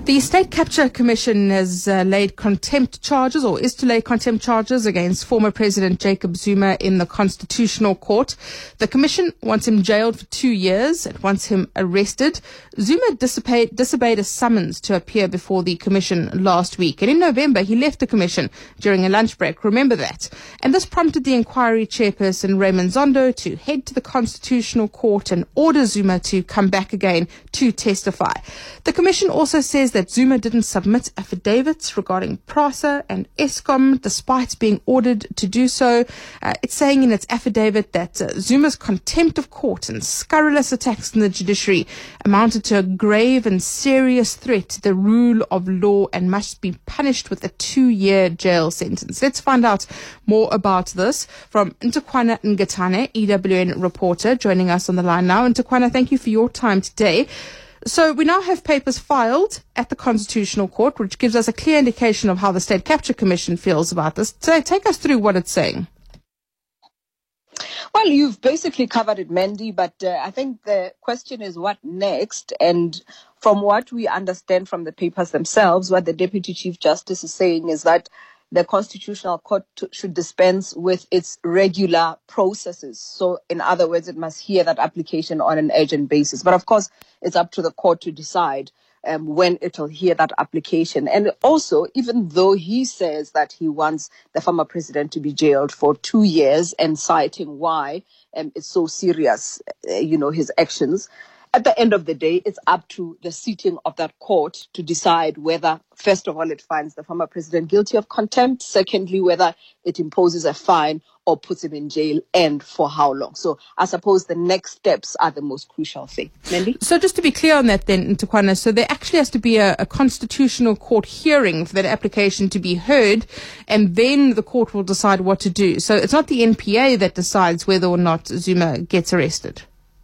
The State Capture Commission has laid contempt charges, or is to lay contempt charges against former President Jacob Zuma in the Constitutional Court. The Commission wants him jailed for 2 years. It wants him arrested. Zuma disobeyed a summons to appear before the Commission last week. And in November, he left the Commission during a lunch break. Remember that. And this prompted the inquiry chairperson, Raymond Zondo, to head to the Constitutional Court and order Zuma to come back again to testify. The Commission also says that Zuma didn't submit affidavits regarding PRASA and Eskom despite being ordered to do so. It's saying in its affidavit that Zuma's contempt of court and scurrilous attacks on the judiciary amounted to a grave and serious threat to the rule of law and must be punished with a 2-year jail sentence. Let's find out more about this from Ntukwana Ngatane, EWN reporter, joining us on the line now. Ntukwana, thank you for your time today. So we now have papers filed at the Constitutional Court, which gives us a clear indication of how the State Capture Commission feels about this. So take us through what it's saying. Well, you've basically covered it, Mandy, but I think the question is what next? And from what we understand from the papers themselves, what the Deputy Chief Justice is saying is that the Constitutional Court should dispense with its regular processes. So, in other words, it must hear that application on an urgent basis. But of course, it's up to the court to decide when it'll hear that application. And also, even though he says that he wants the former president to be jailed for 2 years and citing why it's so serious, his actions, at the end of the day, it's up to the sitting of that court to decide whether, first of all, it finds the former president guilty of contempt. Secondly, whether it imposes a fine or puts him in jail, and for how long. So I suppose the next steps are the most crucial thing. Mandy? So just to be clear on that then, Ntukwana, so there actually has to be a Constitutional Court hearing for that application to be heard, and then the court will decide what to do. So it's not the NPA that decides whether or not Zuma gets arrested.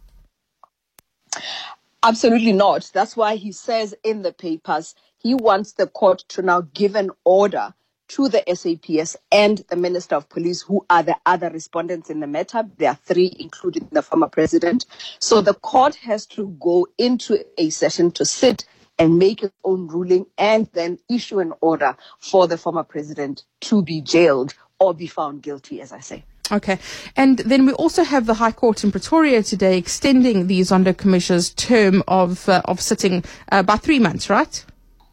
Absolutely not. That's why he says in the papers he wants the court to now give an order to the SAPS and the Minister of Police, who are the other respondents in the matter. There are 3, including the former president. So the court has to go into a session to sit and make its own ruling and then issue an order for the former president to be jailed or be found guilty, as I say. Okay. And then we also have the High Court in Pretoria today extending the Zondo Commission's term of sitting by 3 months, right?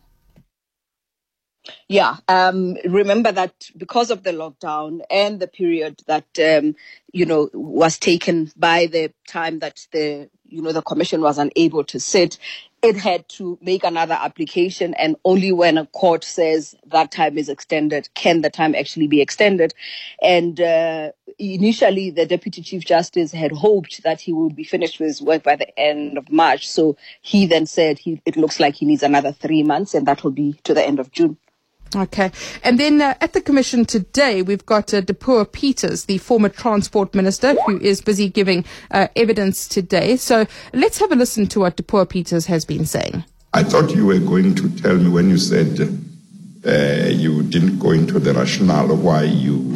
Yeah. Remember that because of the lockdown and the period that, was taken by the time that the commission was unable to sit, it had to make another application, and only when a court says that time is extended can the time actually be extended. And initially, the Deputy Chief Justice had hoped that he would be finished with his work by the end of March. So he then said it looks like he needs another 3 months, and that will be to the end of June. Okay. And then at the Commission today, we've got Dipuo Peters, the former Transport Minister, who is busy giving evidence today. So let's have a listen to what Dipuo Peters has been saying. I thought you were going to tell me when you said you didn't go into the rationale of why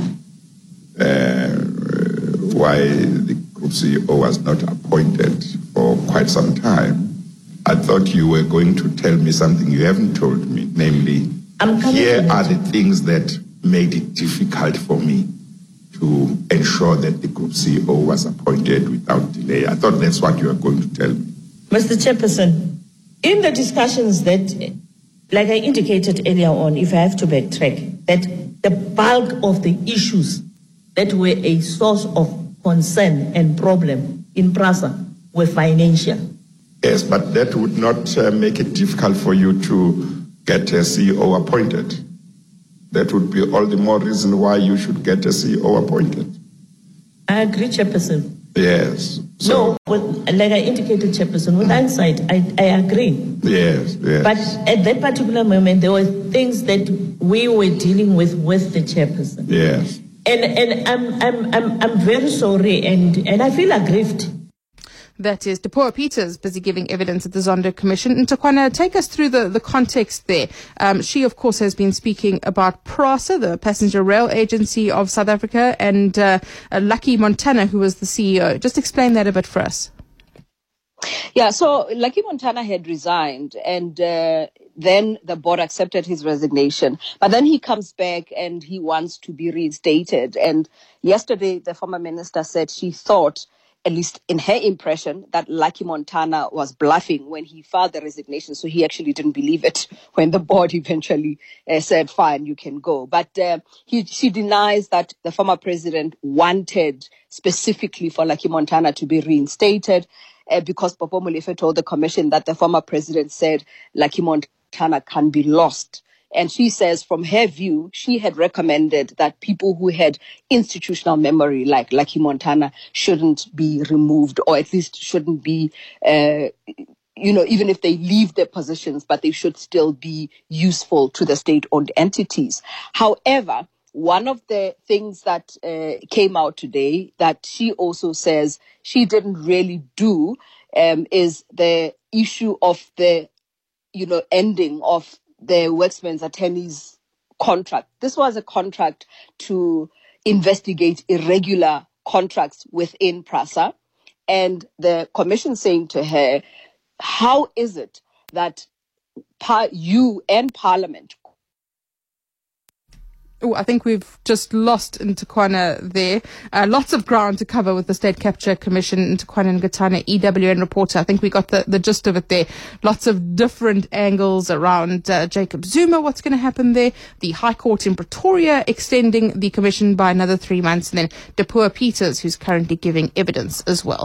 the Group CEO was not appointed for quite some time. I thought you were going to tell me something you haven't told me, namely, here are the things that made it difficult for me to ensure that the Group CEO was appointed without delay. I thought that's what you were going to tell me. Mr. Chairperson, in the discussions that, like I indicated earlier on, if I have to backtrack, that the bulk of the issues that were a source of concern and problem in PRASA were financial. Yes, but that would not make it difficult for you to get a CEO appointed. That would be all the more reason why you should get a CEO appointed. I agree, Chairperson. Yes. So, like I indicated, Chairperson, with hindsight, I agree. Yes. But at that particular moment, there were things that we were dealing with the Chairperson. Yes. And I'm very sorry, and I feel aggrieved. That is Dipuo Peters, busy giving evidence at the Zondo Commission. And Ntukwana, take us through the context there. She, of course, has been speaking about PRASA, the Passenger Rail Agency of South Africa, and Lucky Montana, who was the CEO. Just explain that a bit for us. Yeah, so Lucky Montana had resigned, and then the board accepted his resignation. But then he comes back and he wants to be reinstated. And yesterday, the former minister said she thought, at least in her impression, that Lucky Montana was bluffing when he filed the resignation. So he actually didn't believe it when the board eventually said, fine, you can go. But she denies that the former president wanted specifically for Lucky Montana to be reinstated because Popo Molefe told the commission that the former president said Lucky Montana can be lost. And she says, from her view, she had recommended that people who had institutional memory, like Lucky Montana, shouldn't be removed, or at least shouldn't be, even if they leave their positions, but they should still be useful to the state-owned entities. However, one of the things that came out today that she also says she didn't really do is the issue of the, ending of the Worksmen's Attorneys contract. This was a contract to investigate irregular contracts within PRASA. And the commission saying to her, how is it that you and Parliament... Oh, I think we've just lost Ntukwana there. Lots of ground to cover with the State Capture Commission. Ntukwana Ngatana, EWN reporter. I think we got the gist of it there. Lots of different angles around Jacob Zuma, what's going to happen there. The High Court in Pretoria extending the commission by another 3 months. And then Dipuo Peters, who's currently giving evidence as well.